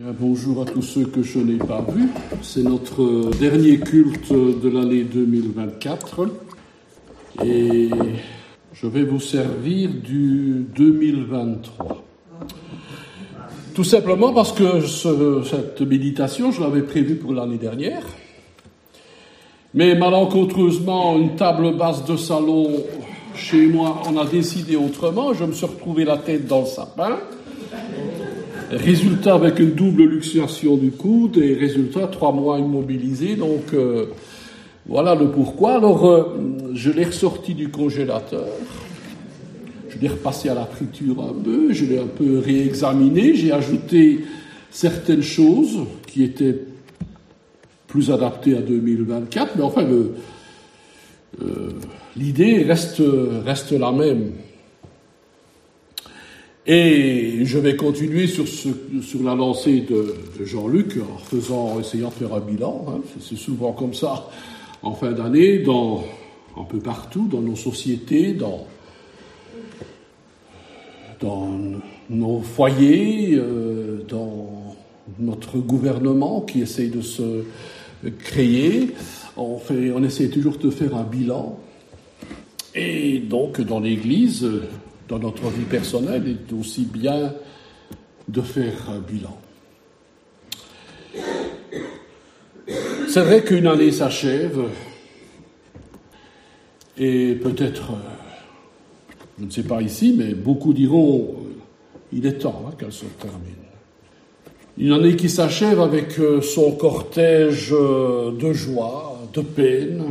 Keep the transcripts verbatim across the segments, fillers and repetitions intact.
Bien, bonjour à tous ceux que je n'ai pas vus. C'est notre dernier culte de l'année deux mille vingt-quatre et je vais vous servir du deux mille vingt-trois. Tout simplement parce que ce, cette méditation, je l'avais prévue pour l'année dernière, mais malencontreusement, une table basse de salon chez moi en a décidé autrement. Je me suis retrouvé la tête dans le sapin. Résultat, avec une double luxation du coude, et résultat, trois mois immobilisé. Donc, euh, voilà le pourquoi. Alors, euh, je l'ai ressorti du congélateur. Je l'ai repassé à la friture un peu. Je l'ai un peu réexaminé. J'ai ajouté certaines choses qui étaient plus adaptées à deux mille vingt-quatre. Mais enfin, le, euh, l'idée reste, reste la même. Et je vais continuer sur, ce, sur la lancée de, de Jean-Luc en faisant, essayant de faire un bilan. Hein. C'est souvent comme ça en fin d'année, dans, un peu partout, dans nos sociétés, dans, dans nos foyers, euh, dans notre gouvernement qui essaye de se créer. On, fait, on essaie toujours de faire un bilan. Et donc, dans l'Église, dans notre vie personnelle, il est aussi bien de faire un bilan. C'est vrai qu'une année s'achève et peut-être, je ne sais pas ici, mais beaucoup diront il est temps hein, qu'elle se termine. Une année qui s'achève avec son cortège de joie, de peine,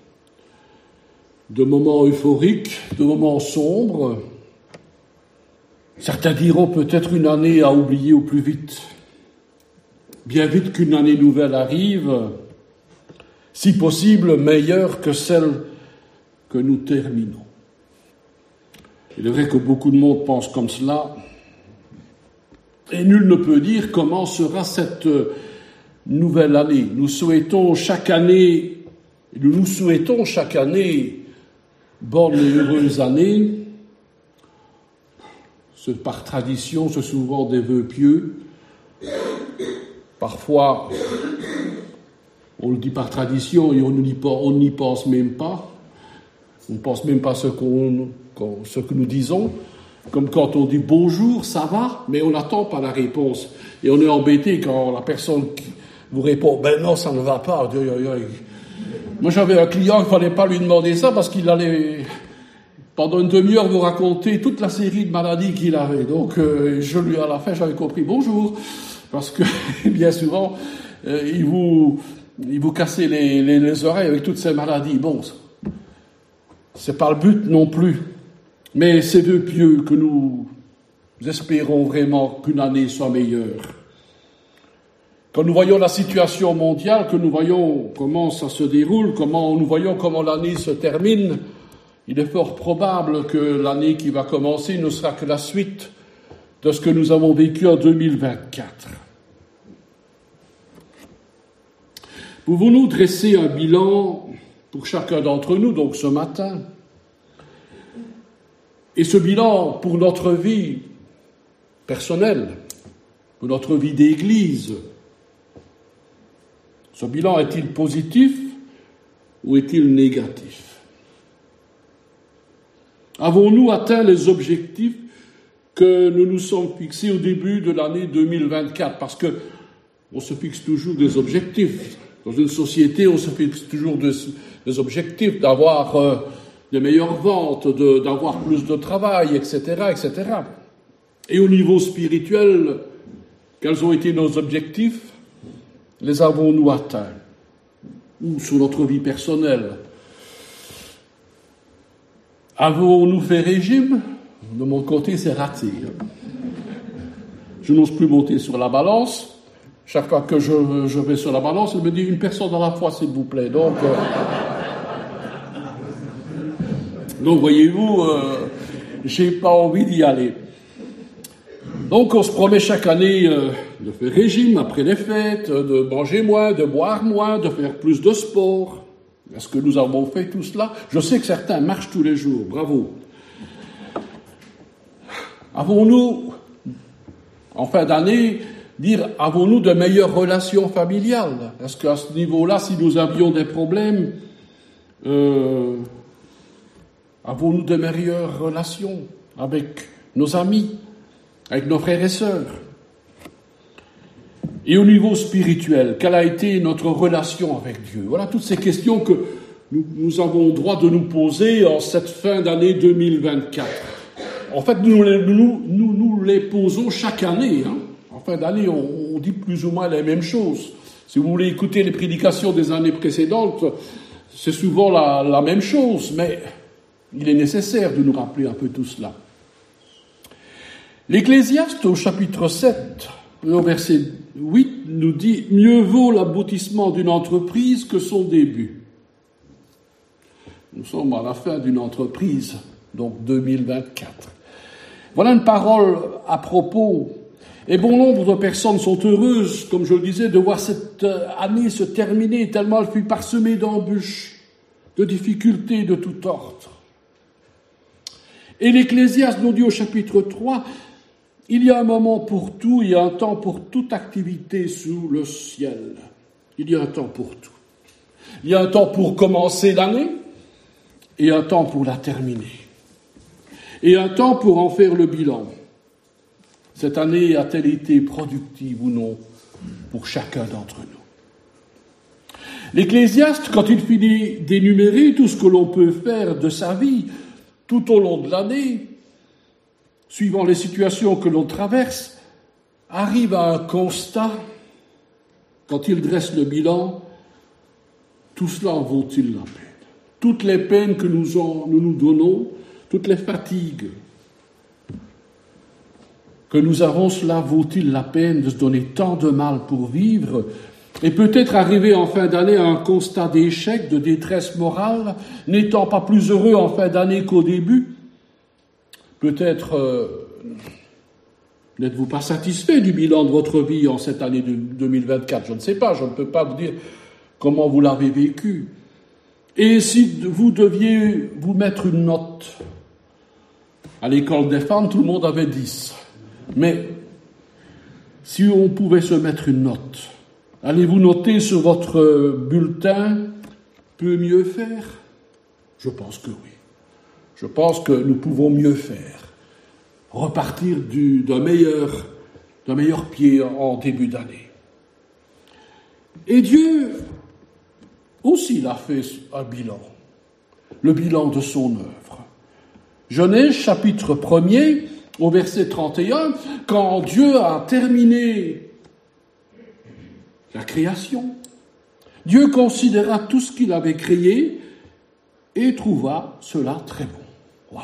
de moments euphoriques, de moments sombres. Certains diront peut-être une année à oublier au plus vite. Bien vite qu'une année nouvelle arrive, si possible meilleure que celle que nous terminons. Il est vrai que beaucoup de monde pense comme cela, et nul ne peut dire comment sera cette nouvelle année. Nous souhaitons chaque année, nous nous souhaitons chaque année bonne et heureuse année. Par tradition, c'est souvent des vœux pieux. Parfois, on le dit par tradition et on n'y pense même pas. On ne pense même pas ce, qu'on, ce que nous disons. Comme quand on dit bonjour, ça va, mais on n'attend pas la réponse. Et on est embêté quand la personne qui vous répond ben non, ça ne va pas. Moi, j'avais un client, il ne fallait pas lui demander ça parce qu'il allait pendant une demi-heure vous raconter toute la série de maladies qu'il avait. Donc, euh, je lui, à la fin, j'avais compris bonjour, parce que bien souvent, euh, il vous, il vous cassait les, les, les oreilles avec toutes ces maladies. Bon, c'est pas le but non plus. Mais c'est de pieux que nous espérons vraiment qu'une année soit meilleure. Quand nous voyons la situation mondiale, que nous voyons comment ça se déroule, comment nous voyons comment l'année se termine, il est fort probable que l'année qui va commencer ne sera que la suite de ce que nous avons vécu en deux mille vingt-quatre. Pouvons-nous dresser un bilan pour chacun d'entre nous, donc ce matin? Et ce bilan pour notre vie personnelle, pour notre vie d'Église, ce bilan est-il positif ou est-il négatif? Avons-nous atteint les objectifs que nous nous sommes fixés au début de l'année deux mille vingt-quatre? Parce que on se fixe toujours des objectifs. Dans une société, on se fixe toujours des, des objectifs d'avoir euh, des meilleures ventes, de, d'avoir plus de travail, et cetera, et cetera. Et au niveau spirituel, quels ont été nos objectifs? Les avons-nous atteints? Ou sur notre vie personnelle? Avons-nous fait régime? De mon côté, c'est raté. Je n'ose plus monter sur la balance. Chaque fois que je, je vais sur la balance, elle me dit une personne à la fois, s'il vous plaît. Donc, euh, donc voyez-vous, euh, j'ai pas envie d'y aller. Donc, on se promet chaque année euh, de faire régime après les fêtes, de manger moins, de boire moins, de faire plus de sport. Est-ce que nous avons fait tout cela? Je sais que certains marchent tous les jours, bravo. Avons-nous, en fin d'année, dire, avons-nous de meilleures relations familiales? Est-ce qu'à ce niveau-là, si nous avions des problèmes, euh, avons-nous de meilleures relations avec nos amis, avec nos frères et sœurs? Et au niveau spirituel, quelle a été notre relation avec Dieu? Voilà toutes ces questions que nous, nous avons le droit de nous poser en cette fin d'année deux mille vingt-quatre. En fait, nous, nous, nous, nous les posons chaque année. Hein. En fin d'année, on, on dit plus ou moins les mêmes choses. Si vous voulez écouter les prédications des années précédentes, c'est souvent la, la même chose, mais il est nécessaire de nous rappeler un peu tout cela. L'Ecclésiaste, au chapitre sept, au verset huit, nous dit « Mieux vaut l'aboutissement d'une entreprise que son début ». Nous sommes à la fin d'une entreprise, donc deux mille vingt-quatre. Voilà une parole à propos. Et bon nombre de personnes sont heureuses, comme je le disais, de voir cette année se terminer, tellement elle fut parsemée d'embûches, de difficultés de tout ordre. Et l'Ecclésiaste nous dit au chapitre trois, « Il y a un moment pour tout, il y a un temps pour toute activité sous le ciel. » Il y a un temps pour tout. Il y a un temps pour commencer l'année et un temps pour la terminer. Et un temps pour en faire le bilan. Cette année a-t-elle été productive ou non pour chacun d'entre nous? L'Ecclésiaste, quand il finit d'énumérer tout ce que l'on peut faire de sa vie tout au long de l'année, suivant les situations que l'on traverse, arrive à un constat, quand il dresse le bilan, tout cela en vaut-il la peine? Toutes les peines que nous, en, nous nous donnons, toutes les fatigues que nous avons, cela vaut-il la peine de se donner tant de mal pour vivre et peut-être arriver en fin d'année à un constat d'échec, de détresse morale, n'étant pas plus heureux en fin d'année qu'au début? Peut-être euh, n'êtes-vous pas satisfait du bilan de votre vie en cette année de deux mille vingt-quatre? Je ne sais pas, je ne peux pas vous dire comment vous l'avez vécu. Et si vous deviez vous mettre une note, à l'école des femmes, tout le monde avait dix. Mais si on pouvait se mettre une note, allez-vous noter sur votre bulletin « peut mieux faire » ? Je pense que oui. Je pense que nous pouvons mieux faire. Repartir du, d'un, meilleur, d'un meilleur pied en début d'année. Et Dieu aussi il a fait un bilan. Le bilan de son œuvre. Genèse chapitre premier, au verset trente et un, quand Dieu a terminé la création, Dieu considéra tout ce qu'il avait créé et trouva cela très bon. Waouh!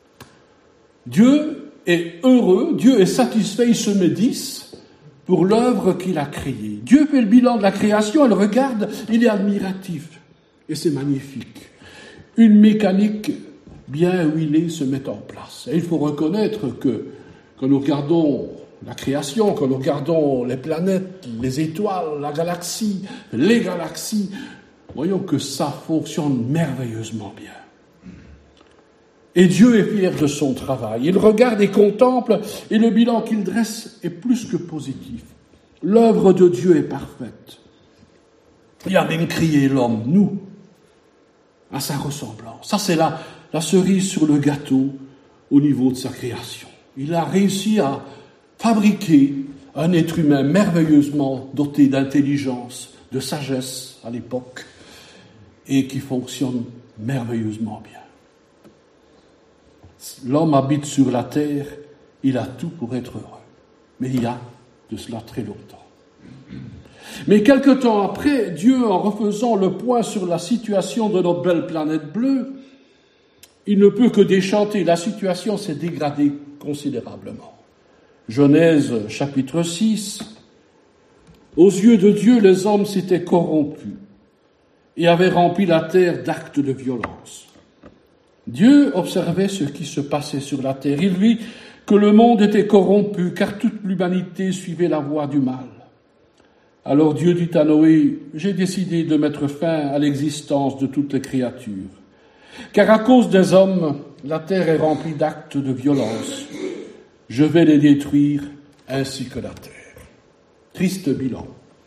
Dieu est heureux, Dieu est satisfait, il se met dix pour l'œuvre qu'il a créée. Dieu fait le bilan de la création, elle regarde, il est admiratif et c'est magnifique. Une mécanique bien huilée se met en place. Et il faut reconnaître que quand nous regardons la création, quand nous regardons les planètes, les étoiles, la galaxie, les galaxies, voyons que ça fonctionne merveilleusement bien. Et Dieu est fier de son travail. Il regarde et contemple, et le bilan qu'il dresse est plus que positif. L'œuvre de Dieu est parfaite. Il a même créé l'homme, nous, à sa ressemblance. Ça, c'est la, la cerise sur le gâteau au niveau de sa création. Il a réussi à fabriquer un être humain merveilleusement doté d'intelligence, de sagesse à l'époque, et qui fonctionne merveilleusement bien. L'homme habite sur la terre, il a tout pour être heureux. Mais il y a de cela très longtemps. Mais quelque temps après, Dieu, en refaisant le point sur la situation de notre belle planète bleue, il ne peut que déchanter. La situation s'est dégradée considérablement. Genèse chapitre six. Aux yeux de Dieu, les hommes s'étaient corrompus et avaient rempli la terre d'actes de violence. Dieu observait ce qui se passait sur la terre. Il vit que le monde était corrompu, car toute l'humanité suivait la voie du mal. Alors Dieu dit à Noé, « J'ai décidé de mettre fin à l'existence de toutes les créatures, car à cause des hommes, la terre est remplie d'actes de violence. Je vais les détruire ainsi que la terre. » Triste bilan.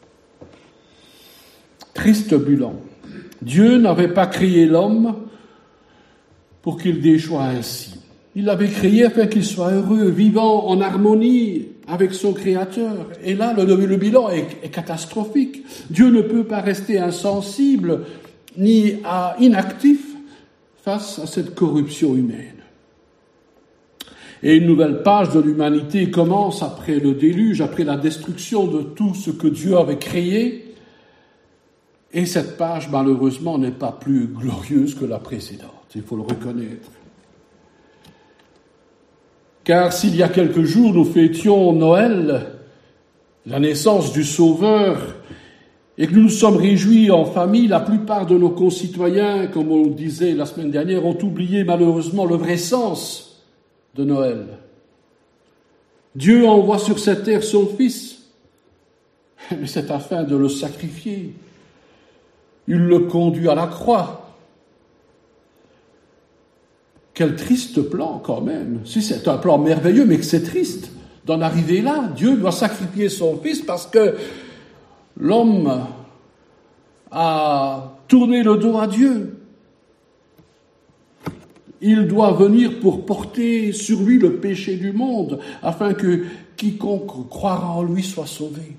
Triste bilan. Dieu n'avait pas créé l'homme pour qu'il déchoie ainsi. Il l'avait créé afin qu'il soit heureux, vivant en harmonie avec son Créateur. Et là, le, le bilan est, est catastrophique. Dieu ne peut pas rester insensible ni à, inactif face à cette corruption humaine. Et une nouvelle page de l'humanité commence après le déluge, après la destruction de tout ce que Dieu avait créé. Et cette page, malheureusement, n'est pas plus glorieuse que la précédente. Il faut le reconnaître. Car s'il y a quelques jours, nous fêtions Noël, la naissance du Sauveur, et que nous nous sommes réjouis en famille, la plupart de nos concitoyens, comme on le disait la semaine dernière, ont oublié malheureusement le vrai sens de Noël. Dieu envoie sur cette terre son Fils, mais c'est afin de le sacrifier. Il le conduit à la croix. Quel triste plan quand même. Si c'est un plan merveilleux, mais que c'est triste d'en arriver là. Dieu doit sacrifier son Fils parce que l'homme a tourné le dos à Dieu. Il doit venir pour porter sur lui le péché du monde, afin que quiconque croira en lui soit sauvé.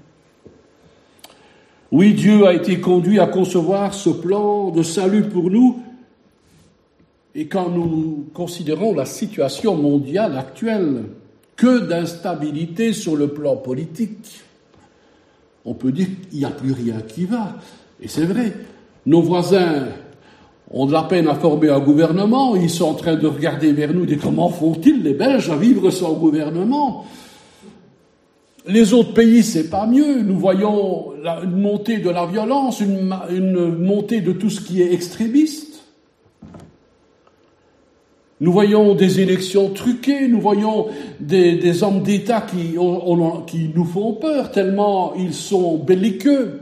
Oui, Dieu a été conduit à concevoir ce plan de salut pour nous. Et quand nous considérons la situation mondiale actuelle, que d'instabilité sur le plan politique. On peut dire qu'il n'y a plus rien qui va. Et c'est vrai, nos voisins ont de la peine à former un gouvernement, ils sont en train de regarder vers nous et dire comment font-ils les Belges à vivre sans gouvernement ? Les autres pays, c'est pas mieux. Nous voyons la, une montée de la violence, une, une montée de tout ce qui est extrémiste. Nous voyons des élections truquées, nous voyons des, des hommes d'État qui, on, on, qui nous font peur tellement ils sont belliqueux.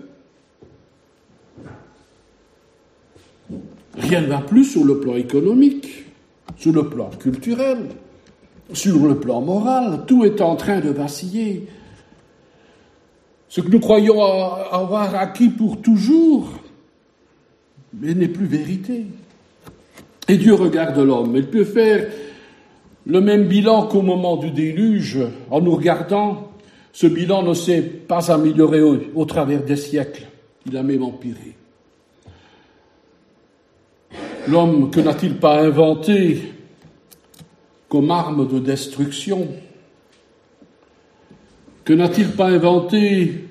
Rien ne va plus sur le plan économique, sur le plan culturel, sur le plan moral. Tout est en train de vaciller. Ce que nous croyons avoir acquis pour toujours, mais n'est plus vérité. Et Dieu regarde l'homme. Il peut faire le même bilan qu'au moment du déluge. En nous regardant, ce bilan ne s'est pas amélioré au, au travers des siècles. Il a même empiré. L'homme, que n'a-t-il pas inventé comme arme de destruction ? Que n'a-t-il pas inventé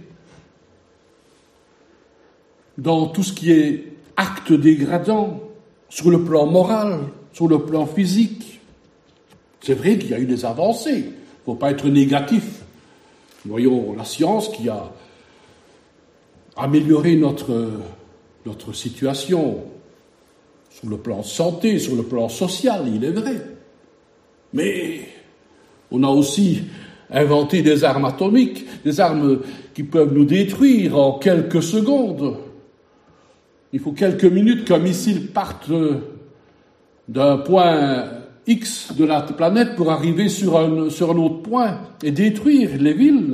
dans tout ce qui est acte dégradant ? Sur le plan moral, sur le plan physique. C'est vrai qu'il y a eu des avancées. Il ne faut pas être négatif. Voyons la science qui a amélioré notre, notre situation sur le plan santé, sur le plan social, il est vrai. Mais on a aussi inventé des armes atomiques, des armes qui peuvent nous détruire en quelques secondes. Il faut quelques minutes qu'un missile parte d'un point X de la planète pour arriver sur un, sur un autre point et détruire les villes.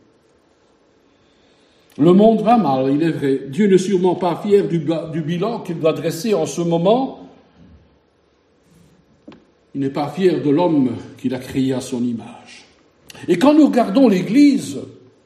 Le monde va mal, il est vrai. Dieu n'est sûrement pas fier du, du bilan qu'il doit dresser en ce moment. Il n'est pas fier de l'homme qu'il a créé à son image. Et quand nous regardons l'Église,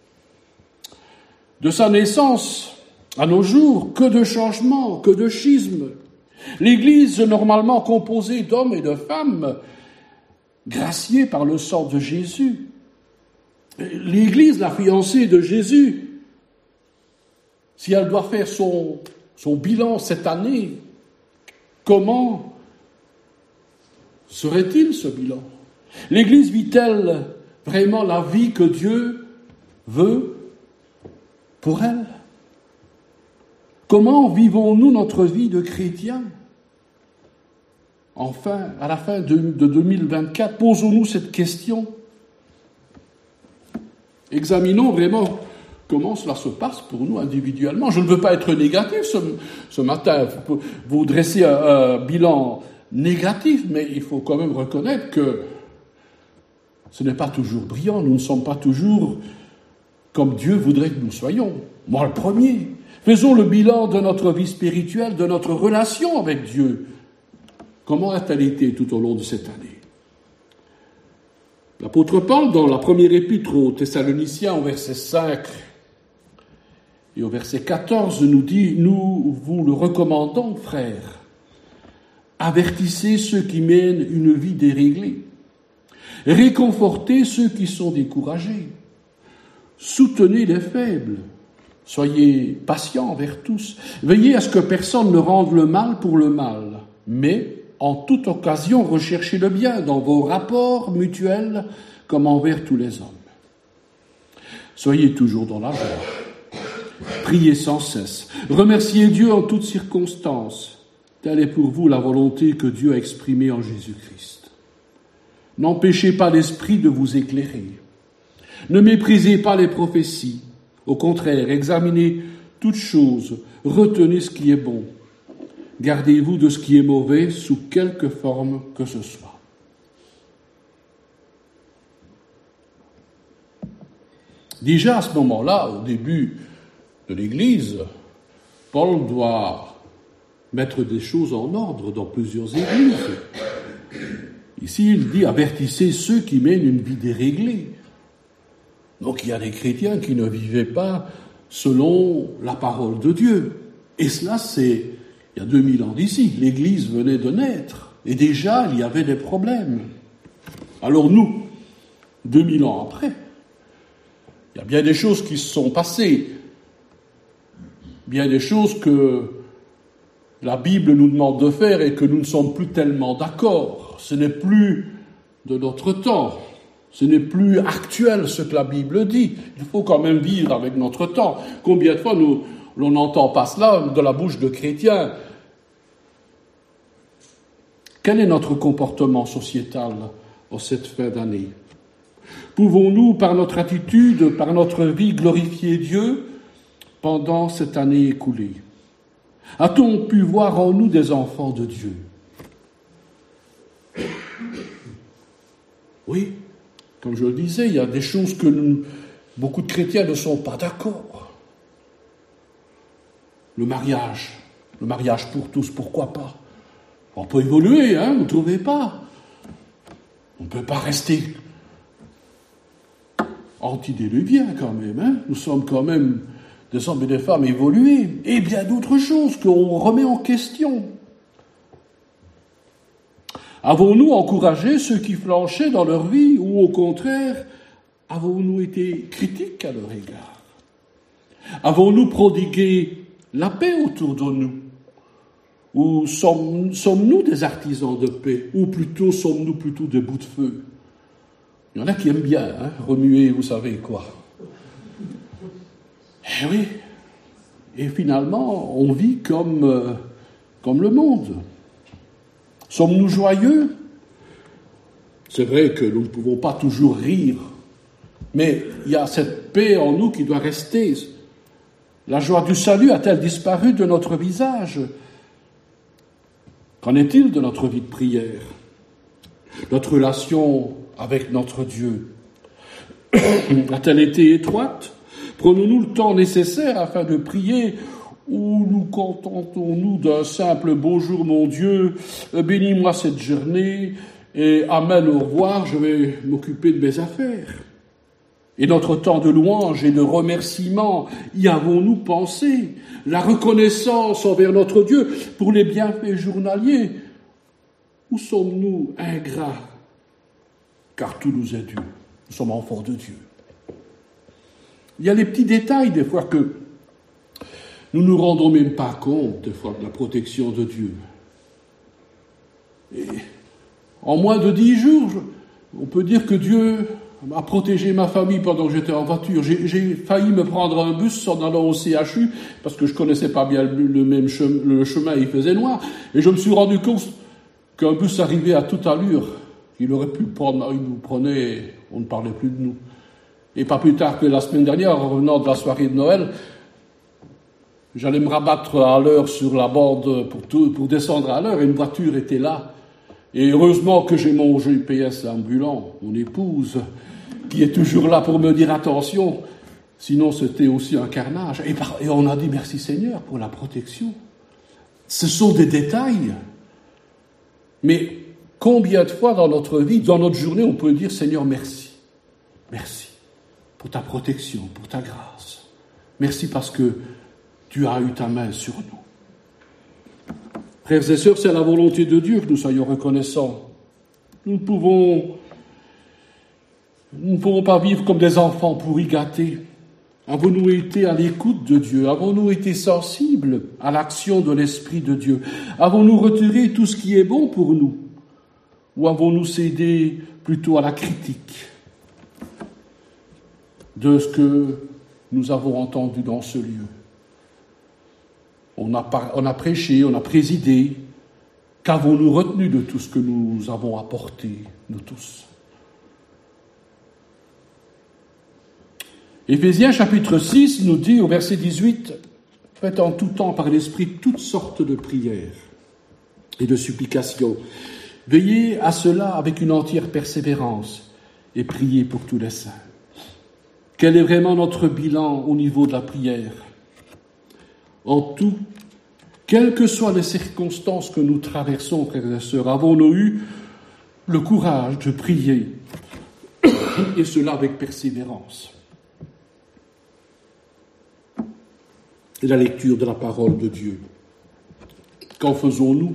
de sa naissance à nos jours, que de changements, que de schismes. L'Église, normalement composée d'hommes et de femmes, graciée par le sang de Jésus. L'Église, la fiancée de Jésus, si elle doit faire son, son bilan cette année, comment serait-il ce bilan ? L'Église vit-elle vraiment la vie que Dieu veut pour elle ? Comment vivons-nous notre vie de chrétien ? Enfin, à la fin de, de deux mille vingt-quatre, posons-nous cette question. Examinons vraiment comment cela se passe pour nous individuellement. Je ne veux pas être négatif ce, ce matin, vous, vous dressez un, un bilan négatif, mais il faut quand même reconnaître que ce n'est pas toujours brillant, nous ne sommes pas toujours comme Dieu voudrait que nous soyons. Moi le premier. Faisons le bilan de notre vie spirituelle, de notre relation avec Dieu. Comment a-t-elle été tout au long de cette année? L'apôtre Paul, dans la première épître aux Thessaloniciens, au verset cinq et au verset quatorze, nous dit « Nous vous le recommandons, frères, avertissez ceux qui mènent une vie déréglée, réconfortez ceux qui sont découragés, soutenez les faibles, soyez patients envers tous, veillez à ce que personne ne rende le mal pour le mal, mais en toute occasion recherchez le bien dans vos rapports mutuels comme envers tous les hommes. Soyez toujours dans la joie, priez sans cesse, remerciez Dieu en toutes circonstances. Telle est pour vous la volonté que Dieu a exprimée en Jésus-Christ. N'empêchez pas l'esprit de vous éclairer. Ne méprisez pas les prophéties. Au contraire, examinez toutes choses, retenez ce qui est bon. Gardez-vous de ce qui est mauvais sous quelque forme que ce soit. Déjà à ce moment-là, au début de l'Église, Paul doit mettre des choses en ordre dans plusieurs églises. Ici, il dit « Avertissez ceux qui mènent une vie déréglée ». Donc il y a des chrétiens qui ne vivaient pas selon la parole de Dieu. Et cela, c'est il y a deux mille ans d'ici. L'Église venait de naître. Et déjà, il y avait des problèmes. Alors nous, deux mille ans après, il y a bien des choses qui se sont passées. Bien des choses que la Bible nous demande de faire et que nous ne sommes plus tellement d'accord. Ce n'est plus de notre temps. Ce n'est plus actuel ce que la Bible dit. Il faut quand même vivre avec notre temps. Combien de fois nous, l'on n'entend pas cela de la bouche de chrétiens? Quel est notre comportement sociétal en cette fin d'année? Pouvons-nous, par notre attitude, par notre vie, glorifier Dieu pendant cette année écoulée? A-t-on pu voir en nous des enfants de Dieu? Oui. Comme je le disais, il y a des choses que nous, beaucoup de chrétiens ne sont pas d'accord. Le mariage, le mariage pour tous, pourquoi pas? On peut évoluer, hein, vous ne trouvez pas? On ne peut pas rester antidéluvien quand même, hein? Nous sommes quand même des hommes et des femmes évolués, et bien d'autres choses qu'on remet en question. Avons-nous encouragé ceux qui flanchaient dans leur vie ou au contraire, avons-nous été critiques à leur égard? Avons-nous prodigué la paix autour de nous? Ou sommes, sommes-nous des artisans de paix? Ou plutôt sommes-nous plutôt des bouts de feu? Il y en a qui aiment bien hein, remuer, vous savez quoi. Eh oui. Et finalement, on vit comme, euh, comme le monde. Sommes-nous joyeux? C'est vrai que nous ne pouvons pas toujours rire, mais il y a cette paix en nous qui doit rester. La joie du salut a-t-elle disparu de notre visage? Qu'en est-il de notre vie de prière? Notre relation avec notre Dieu a-t-elle été étroite? Prenons-nous le temps nécessaire afin de prier? Ou nous contentons-nous d'un simple « Bonjour mon Dieu, bénis-moi cette journée, et amen, au revoir, je vais m'occuper de mes affaires ». Et notre temps de louange et de remerciement, y avons-nous pensé? La reconnaissance envers notre Dieu pour les bienfaits journaliers? Ou sommes-nous ingrats? Car tout nous est dû. Nous sommes enfants de Dieu. Il y a les petits détails des fois que nous ne nous rendons même pas compte, des fois, de la protection de Dieu. Et en moins de dix jours, on peut dire que Dieu a protégé ma famille pendant que j'étais en voiture. J'ai, j'ai failli me prendre un bus en allant au C H U, parce que je connaissais pas bien le, le même chemin, le chemin, il faisait noir. Et je me suis rendu compte qu'un bus arrivait à toute allure. Il aurait pu prendre, il nous prenait, on ne parlait plus de nous. Et pas plus tard que la semaine dernière, en revenant de la soirée de Noël, j'allais me rabattre à l'heure sur la bande pour, tout, pour descendre à l'heure, et une voiture était là. Et heureusement que j'ai mon G P S ambulant, mon épouse, qui est toujours là pour me dire attention. Sinon, c'était aussi un carnage. Et, par, et on a dit merci Seigneur pour la protection. Ce sont des détails. Mais combien de fois dans notre vie, dans notre journée, on peut dire Seigneur, merci. Merci pour ta protection, pour ta grâce. Merci parce que tu as eu ta main sur nous. Frères et sœurs, c'est la volonté de Dieu que nous soyons reconnaissants. Nous ne pouvons, nous ne pouvons pas vivre comme des enfants pourris gâtés. Avons-nous été à l'écoute de Dieu? Avons-nous été sensibles à l'action de l'Esprit de Dieu? Avons-nous retiré tout ce qui est bon pour nous? Ou avons-nous cédé plutôt à la critique de ce que nous avons entendu dans ce lieu? On a, par, on a prêché, on a présidé. Qu'avons-nous retenu de tout ce que nous avons apporté, nous tous? Éphésiens chapitre six nous dit au verset dix-huit, « Faites en tout temps par l'Esprit toutes sortes de prières et de supplications. Veillez à cela avec une entière persévérance et priez pour tous les saints. » Quel est vraiment notre bilan au niveau de la prière? En tout, quelles que soient les circonstances que nous traversons, frères et sœurs, avons-nous eu le courage de prier, et cela avec persévérance? Et la lecture de la parole de Dieu. Qu'en faisons-nous?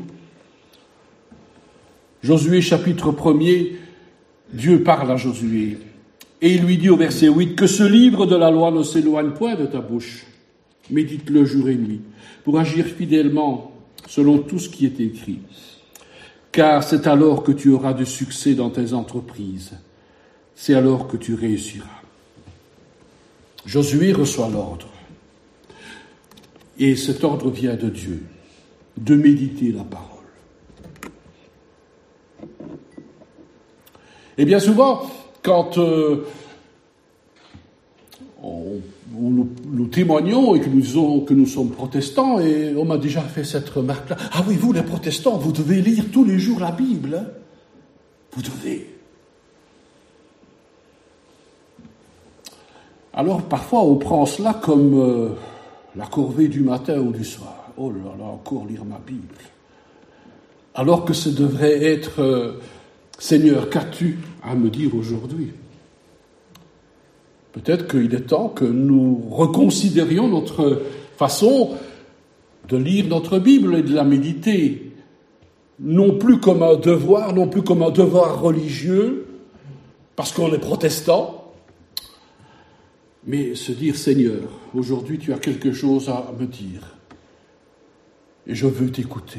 Josué chapitre premier, Dieu parle à Josué, et il lui dit au verset huit, « Que ce livre de la loi ne s'éloigne point de ta bouche, médite-le jour et nuit, pour agir fidèlement selon tout ce qui est écrit. Car c'est alors que tu auras du succès dans tes entreprises. C'est alors que tu réussiras. » Josué reçoit l'ordre. Et cet ordre vient de Dieu, de méditer la parole. Et bien souvent, quand euh, on, on, nous, nous témoignons et que nous disons que nous sommes protestants, et on m'a déjà fait cette remarque-là, « Ah oui, vous les protestants, vous devez lire tous les jours la Bible. Hein? Vous devez. » Alors parfois on prend cela comme euh, la corvée du matin ou du soir. « Oh là là, encore lire ma Bible. » Alors que ce devrait être euh, « Seigneur, qu'as-tu à me dire aujourd'hui ?» Peut-être qu'il est temps que nous reconsidérions notre façon de lire notre Bible et de la méditer, non plus comme un devoir, non plus comme un devoir religieux, parce qu'on est protestant, mais se dire, Seigneur, aujourd'hui tu as quelque chose à me dire, et je veux t'écouter.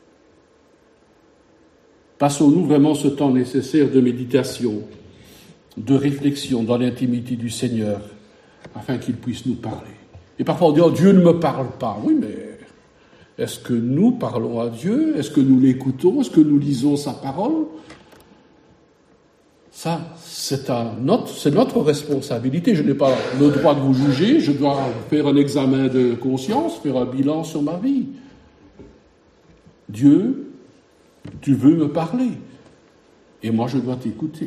Passons-nous vraiment ce temps nécessaire de méditation, de réflexion dans l'intimité du Seigneur, afin qu'il puisse nous parler. Et parfois on dit, oh, Dieu ne me parle pas. Oui, mais est-ce que nous parlons à Dieu? Est-ce que nous l'écoutons? Est-ce que nous lisons sa parole? Ça, c'est, à notre, c'est notre responsabilité. Je n'ai pas le droit de vous juger. Je dois faire un examen de conscience, faire un bilan sur ma vie. Dieu, tu veux me parler. Et moi, je dois t'écouter.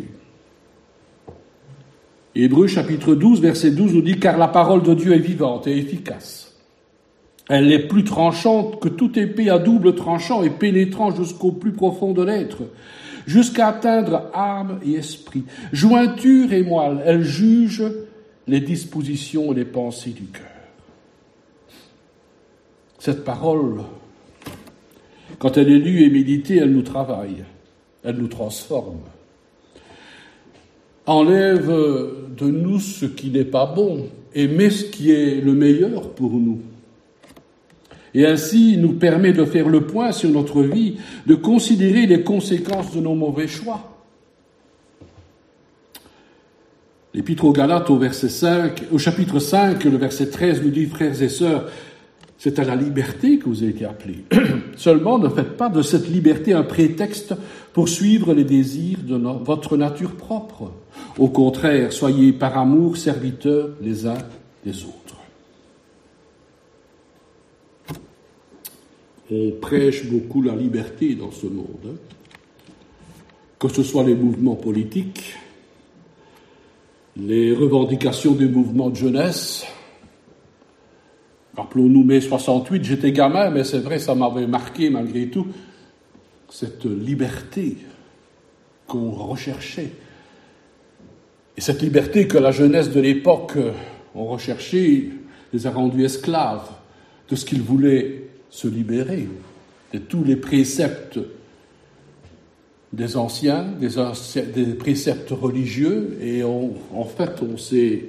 Hébreux chapitre douze, verset douze nous dit « Car la parole de Dieu est vivante et efficace. Elle est plus tranchante que toute épée à double tranchant et pénétrant jusqu'au plus profond de l'être, jusqu'à atteindre âme et esprit, jointure et moelle. Elle juge les dispositions et les pensées du cœur. » Cette parole, quand elle est lue et méditée, elle nous travaille, elle nous transforme. Enlève de nous ce qui n'est pas bon et met ce qui est le meilleur pour nous. Et ainsi nous permet de faire le point sur notre vie, de considérer les conséquences de nos mauvais choix. L'Épître aux Galates au verset cinq, au chapitre cinq, le verset treize nous dit, frères et sœurs, c'est à la liberté que vous avez été appelés. Seulement, ne faites pas de cette liberté un prétexte pour suivre les désirs de no- votre nature propre. Au contraire, soyez par amour serviteurs les uns des autres. On prêche beaucoup la liberté dans ce monde, hein. Que ce soit les mouvements politiques, les revendications des mouvements de jeunesse. Rappelons-nous mai soixante-huit, j'étais gamin, mais c'est vrai, ça m'avait marqué malgré tout, cette liberté qu'on recherchait. Et cette liberté que la jeunesse de l'époque ont recherchée les a rendus esclaves de ce qu'ils voulaient se libérer, de tous les préceptes des anciens, des, anciens, des préceptes religieux, et on, en fait, on s'est,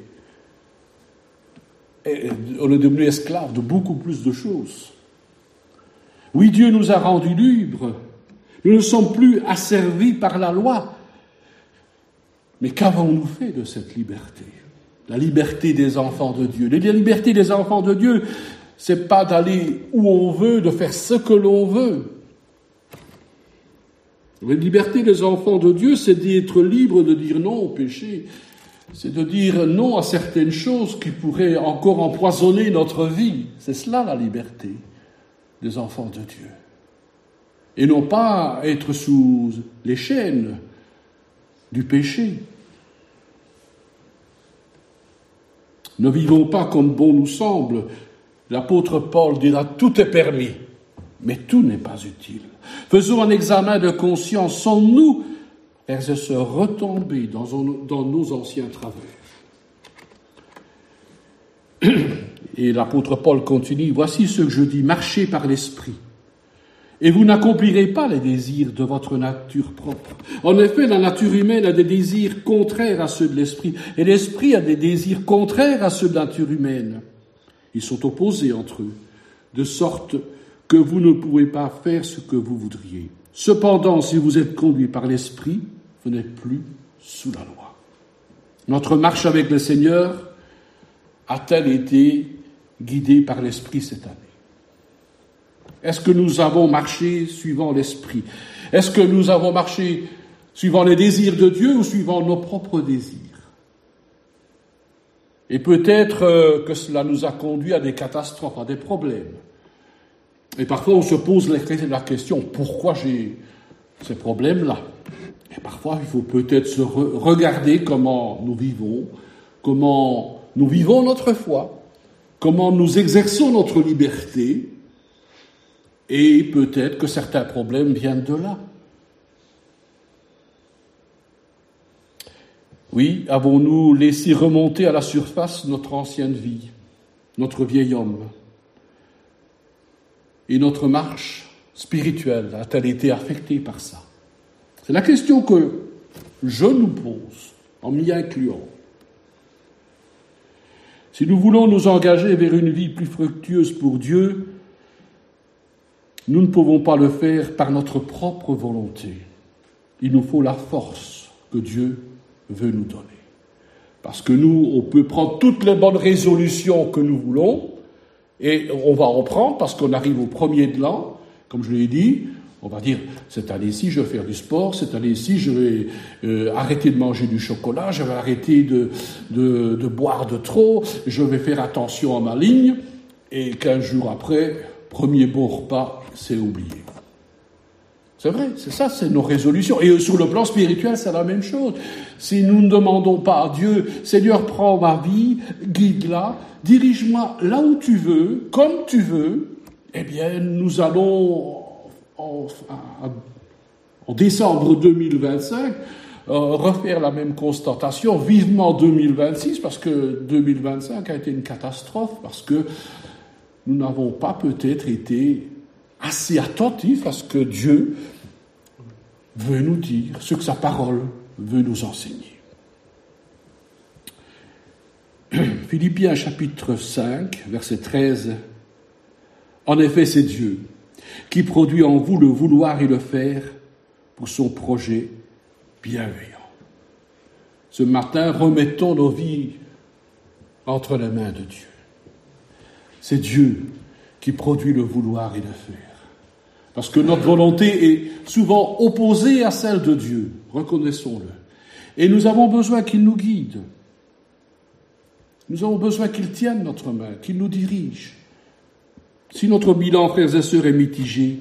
on est devenu esclave de beaucoup plus de choses. Oui, Dieu nous a rendus libres. Nous ne sommes plus asservis par la loi. Mais qu'avons-nous fait de cette liberté? La liberté des enfants de Dieu. La liberté des enfants de Dieu, c'est pas d'aller où on veut, de faire ce que l'on veut. La liberté des enfants de Dieu, c'est d'être libre de dire non au péché. C'est de dire non à certaines choses qui pourraient encore empoisonner notre vie. C'est cela la liberté des enfants de Dieu. Et non pas être sous les chaînes du péché. Ne vivons pas comme bon nous semble. L'apôtre Paul dira « tout est permis », mais tout n'est pas utile. Faisons un examen de conscience. Sommes-nous, frères et sœurs, retombés dans, dans nos anciens travers? Et l'apôtre Paul continue « Voici ce que je dis, marchez par l'esprit. Et vous n'accomplirez pas les désirs de votre nature propre. En effet, la nature humaine a des désirs contraires à ceux de l'esprit, et l'esprit a des désirs contraires à ceux de la nature humaine. Ils sont opposés entre eux, de sorte que vous ne pouvez pas faire ce que vous voudriez. Cependant, si vous êtes conduits par l'esprit, vous n'êtes plus sous la loi. Notre marche avec le Seigneur a-t-elle été guidée par l'esprit cette année? Est-ce que nous avons marché suivant l'esprit? Est-ce que nous avons marché suivant les désirs de Dieu ou suivant nos propres désirs? Et peut-être que cela nous a conduit à des catastrophes, à des problèmes. Et parfois on se pose la question, pourquoi j'ai ces problèmes-là? Et parfois il faut peut-être se re- regarder comment nous vivons, comment nous vivons notre foi, comment nous exerçons notre liberté, et peut-être que certains problèmes viennent de là. Oui, avons-nous laissé remonter à la surface notre ancienne vie, notre vieil homme? Et notre marche spirituelle a-t-elle été affectée par ça? C'est la question que je nous pose, en m'y incluant. Si nous voulons nous engager vers une vie plus fructueuse pour Dieu, nous ne pouvons pas le faire par notre propre volonté. Il nous faut la force que Dieu veut nous donner. Parce que nous, on peut prendre toutes les bonnes résolutions que nous voulons, et on va en prendre parce qu'on arrive au premier de l'an, comme je l'ai dit, on va dire, cette année-ci, je vais faire du sport, cette année-ci, je vais euh, arrêter de manger du chocolat, je vais arrêter de, de, de boire de trop, je vais faire attention à ma ligne, et quinze jours après, premier bon repas, c'est oublié. C'est vrai, c'est ça, c'est nos résolutions. Et sur le plan spirituel, c'est la même chose. Si nous ne demandons pas à Dieu, Seigneur, prends ma vie, guide-la, dirige-moi là où tu veux, comme tu veux, eh bien, nous allons, en, en, en décembre deux mille vingt-cinq, euh, refaire la même constatation, vivement deux mille vingt-six, parce que deux mille vingt-cinq a été une catastrophe, parce que nous n'avons pas peut-être été assez attentifs à ce que Dieu veut nous dire, ce que sa parole veut nous enseigner. Philippiens chapitre cinq, verset treize. En effet, c'est Dieu qui produit en vous le vouloir et le faire pour son projet bienveillant. Ce matin, remettons nos vies entre les mains de Dieu. C'est Dieu qui produit le vouloir et le faire. Parce que notre volonté est souvent opposée à celle de Dieu, reconnaissons-le. Et nous avons besoin qu'il nous guide. Nous avons besoin qu'il tienne notre main, qu'il nous dirige. Si notre bilan, frères et sœurs, est mitigé,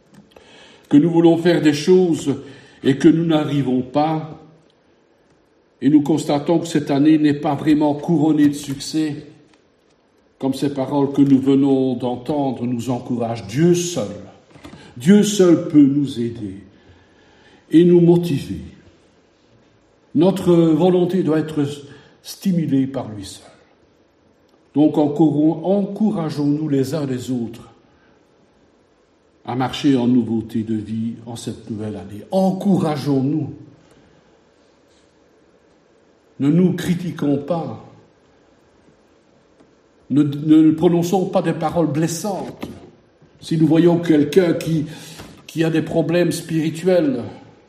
que nous voulons faire des choses et que nous n'arrivons pas, Et nous constatons que cette année n'est pas vraiment couronnée de succès, comme ces paroles que nous venons d'entendre nous encouragent. Dieu seul, Dieu seul peut nous aider et nous motiver. Notre volonté doit être stimulée par lui seul. Donc encourageons-nous les uns les autres à marcher en nouveauté de vie en cette nouvelle année. Encourageons-nous. Ne nous critiquons pas. Ne, ne prononçons pas des paroles blessantes. Si nous voyons quelqu'un qui, qui a des problèmes spirituels,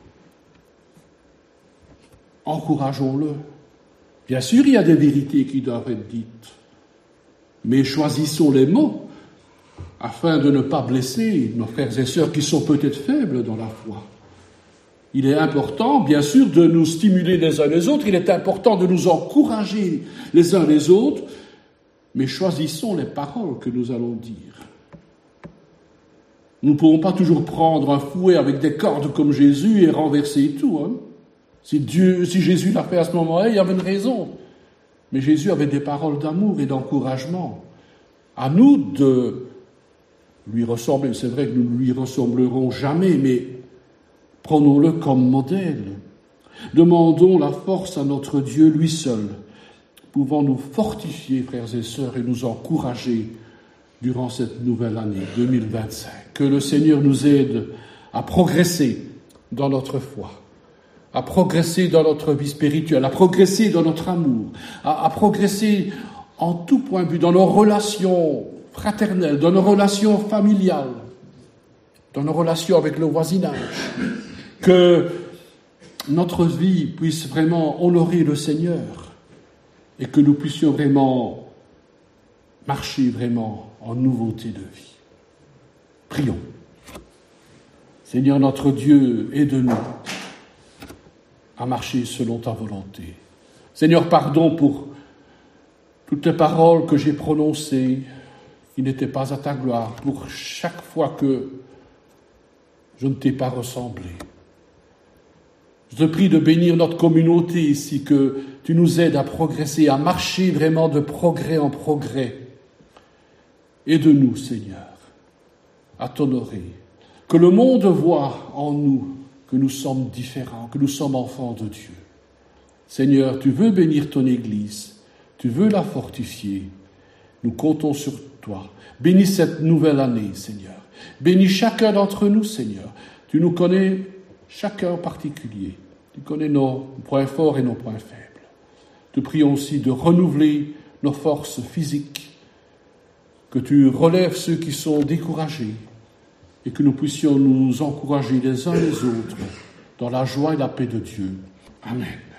encourageons-le. Bien sûr, il y a des vérités qui doivent être dites, mais choisissons les mots afin de ne pas blesser nos frères et sœurs qui sont peut-être faibles dans la foi. Il est important, bien sûr, de nous stimuler les uns les autres, il est important de nous encourager les uns les autres, mais choisissons les paroles que nous allons dire. Nous ne pouvons pas toujours prendre un fouet avec des cordes comme Jésus et renverser tout. Hein. Si, Dieu, si Jésus l'a fait à ce moment-là, il y avait une raison. Mais Jésus avait des paroles d'amour et d'encouragement. À nous de lui ressembler. C'est vrai que nous ne lui ressemblerons jamais, mais prenons-le comme modèle. Demandons la force à notre Dieu, lui seul, pouvant nous fortifier, frères et sœurs, et nous encourager durant cette nouvelle année deux mille vingt-cinq. Que le Seigneur nous aide à progresser dans notre foi, à progresser dans notre vie spirituelle, à progresser dans notre amour, à, à progresser en tout point de vue, dans nos relations fraternelles, dans nos relations familiales, dans nos relations avec le voisinage. Que notre vie puisse vraiment honorer le Seigneur et que nous puissions vraiment marcher vraiment en nouveauté de vie. Prions. Seigneur notre Dieu, aide-nous à marcher selon ta volonté. Seigneur, pardon pour toutes les paroles que j'ai prononcées qui n'étaient pas à ta gloire, pour chaque fois que je ne t'ai pas ressemblé. Je te prie de bénir notre communauté ici, que tu nous aides à progresser, à marcher vraiment de progrès en progrès. Aide-nous, Seigneur, à t'honorer. Que le monde voie en nous que nous sommes différents, que nous sommes enfants de Dieu. Seigneur, tu veux bénir ton Église, tu veux la fortifier. Nous comptons sur toi. Bénis cette nouvelle année, Seigneur. Bénis chacun d'entre nous, Seigneur. Tu nous connais chacun en particulier. Tu connais nos points forts et nos points faibles. Te prions aussi de renouveler nos forces physiques, que tu relèves ceux qui sont découragés et que nous puissions nous encourager les uns les autres dans la joie et la paix de Dieu. Amen.